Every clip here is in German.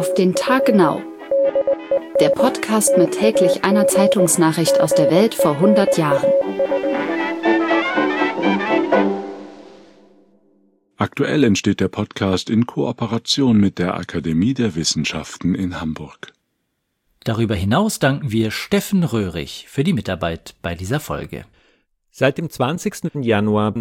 Auf den Tag genau. Der Podcast mit täglich einer Zeitungsnachricht aus der Welt vor 100 Jahren. Aktuell entsteht der Podcast in Kooperation mit der Akademie der Wissenschaften in Hamburg. Darüber hinaus danken wir Steffen Röhrig für die Mitarbeit bei dieser Folge. Seit dem 20. Januar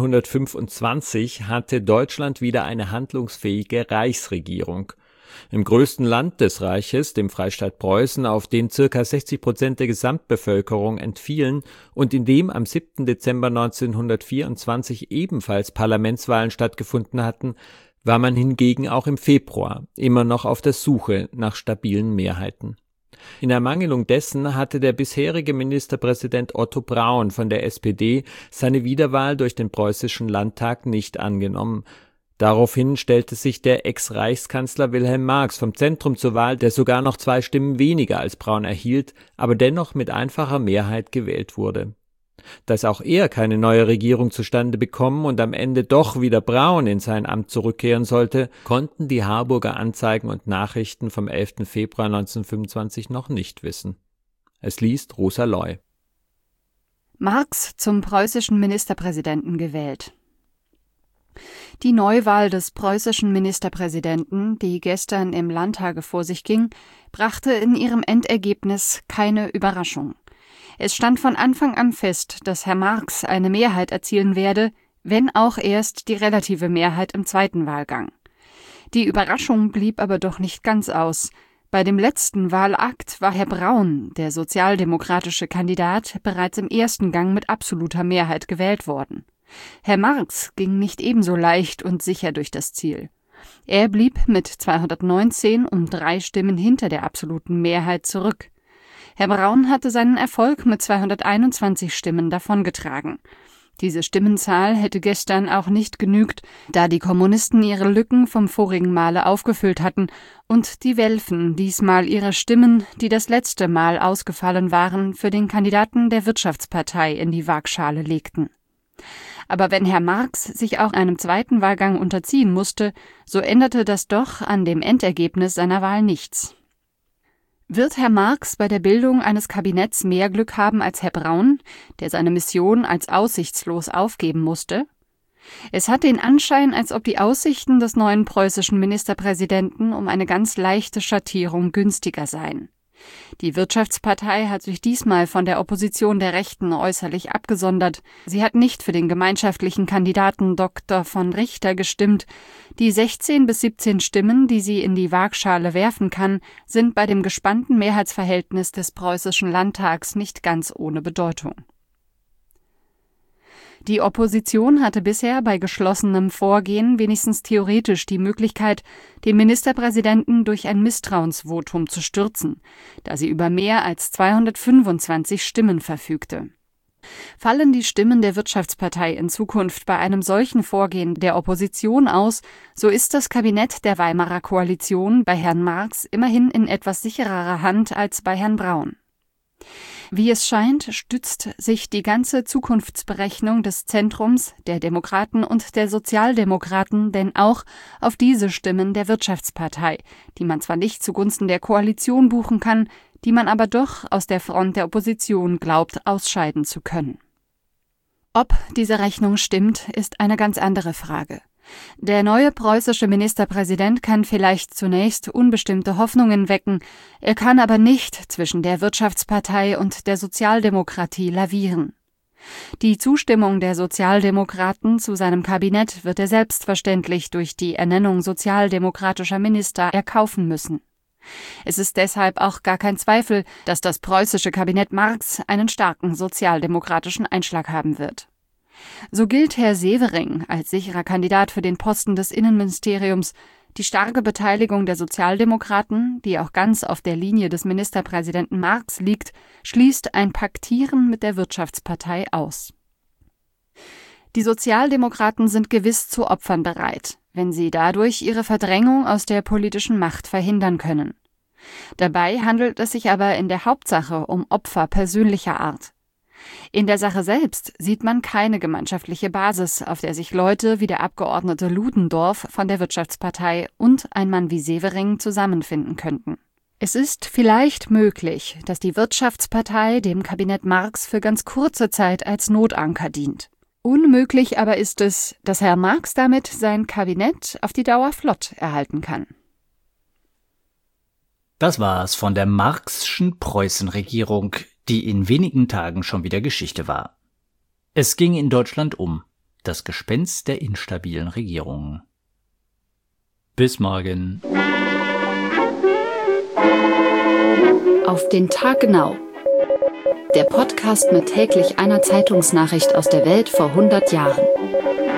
1925 hatte Deutschland wieder eine handlungsfähige Reichsregierung. Im größten Land des Reiches, dem Freistaat Preußen, auf den ca. 60% der Gesamtbevölkerung entfielen und in dem am 7. Dezember 1924 ebenfalls Parlamentswahlen stattgefunden hatten, war man hingegen auch im Februar immer noch auf der Suche nach stabilen Mehrheiten. In Ermangelung dessen hatte der bisherige Ministerpräsident Otto Braun von der SPD seine Wiederwahl durch den preußischen Landtag nicht angenommen. Daraufhin stellte sich der Ex-Reichskanzler Wilhelm Marx vom Zentrum zur Wahl, der sogar noch 2 Stimmen weniger als Braun erhielt, aber dennoch mit einfacher Mehrheit gewählt wurde. Dass auch er keine neue Regierung zustande bekommen und am Ende doch wieder Braun in sein Amt zurückkehren sollte, konnten die Harburger Anzeigen und Nachrichten vom 11. Februar 1925 noch nicht wissen. Es liest Rosa Loy. Marx zum preußischen Ministerpräsidenten gewählt. Die Neuwahl des preußischen Ministerpräsidenten, die gestern im Landtage vor sich ging, brachte in ihrem Endergebnis keine Überraschung. Es stand von Anfang an fest, dass Herr Marx eine Mehrheit erzielen werde, wenn auch erst die relative Mehrheit im zweiten Wahlgang. Die Überraschung blieb aber doch nicht ganz aus. Bei dem letzten Wahlakt war Herr Braun, der sozialdemokratische Kandidat, bereits im ersten Gang mit absoluter Mehrheit gewählt worden. Herr Marx ging nicht ebenso leicht und sicher durch das Ziel. Er blieb mit 219 um 3 Stimmen hinter der absoluten Mehrheit zurück. Herr Braun hatte seinen Erfolg mit 221 Stimmen davongetragen. Diese Stimmenzahl hätte gestern auch nicht genügt, da die Kommunisten ihre Lücken vom vorigen Male aufgefüllt hatten und die Welfen diesmal ihre Stimmen, die das letzte Mal ausgefallen waren, für den Kandidaten der Wirtschaftspartei in die Waagschale legten. Aber wenn Herr Marx sich auch einem zweiten Wahlgang unterziehen musste, so änderte das doch an dem Endergebnis seiner Wahl nichts. Wird Herr Marx bei der Bildung eines Kabinetts mehr Glück haben als Herr Braun, der seine Mission als aussichtslos aufgeben musste? Es hat den Anschein, als ob die Aussichten des neuen preußischen Ministerpräsidenten um eine ganz leichte Schattierung günstiger seien. Die Wirtschaftspartei hat sich diesmal von der Opposition der Rechten äußerlich abgesondert. Sie hat nicht für den gemeinschaftlichen Kandidaten Dr. von Richter gestimmt. Die 16 bis 17 Stimmen, die sie in die Waagschale werfen kann, sind bei dem gespannten Mehrheitsverhältnis des preußischen Landtags nicht ganz ohne Bedeutung. Die Opposition hatte bisher bei geschlossenem Vorgehen wenigstens theoretisch die Möglichkeit, den Ministerpräsidenten durch ein Misstrauensvotum zu stürzen, da sie über mehr als 225 Stimmen verfügte. Fallen die Stimmen der Wirtschaftspartei in Zukunft bei einem solchen Vorgehen der Opposition aus, so ist das Kabinett der Weimarer Koalition bei Herrn Marx immerhin in etwas sichererer Hand als bei Herrn Braun. Wie es scheint, stützt sich die ganze Zukunftsberechnung des Zentrums, der Demokraten und der Sozialdemokraten denn auch auf diese Stimmen der Wirtschaftspartei, die man zwar nicht zugunsten der Koalition buchen kann, die man aber doch aus der Front der Opposition glaubt, ausscheiden zu können. Ob diese Rechnung stimmt, ist eine ganz andere Frage. Der neue preußische Ministerpräsident kann vielleicht zunächst unbestimmte Hoffnungen wecken, er kann aber nicht zwischen der Wirtschaftspartei und der Sozialdemokratie lavieren. Die Zustimmung der Sozialdemokraten zu seinem Kabinett wird er selbstverständlich durch die Ernennung sozialdemokratischer Minister erkaufen müssen. Es ist deshalb auch gar kein Zweifel, dass das preußische Kabinett Marx einen starken sozialdemokratischen Einschlag haben wird. So gilt Herr Severing als sicherer Kandidat für den Posten des Innenministeriums. Die starke Beteiligung der Sozialdemokraten, die auch ganz auf der Linie des Ministerpräsidenten Marx liegt, schließt ein Paktieren mit der Wirtschaftspartei aus. Die Sozialdemokraten sind gewiss zu Opfern bereit, wenn sie dadurch ihre Verdrängung aus der politischen Macht verhindern können. Dabei handelt es sich aber in der Hauptsache um Opfer persönlicher Art. In der Sache selbst sieht man keine gemeinschaftliche Basis, auf der sich Leute wie der Abgeordnete Ludendorff von der Wirtschaftspartei und ein Mann wie Severing zusammenfinden könnten. Es ist vielleicht möglich, dass die Wirtschaftspartei dem Kabinett Marx für ganz kurze Zeit als Notanker dient. Unmöglich aber ist es, dass Herr Marx damit sein Kabinett auf die Dauer flott erhalten kann. Das war's von der Marxschen Preußenregierung, die in wenigen Tagen schon wieder Geschichte war. Es ging in Deutschland um das Gespenst der instabilen Regierungen. Bis morgen. Auf den Tag genau. Der Podcast mit täglich einer Zeitungsnachricht aus der Welt vor 100 Jahren.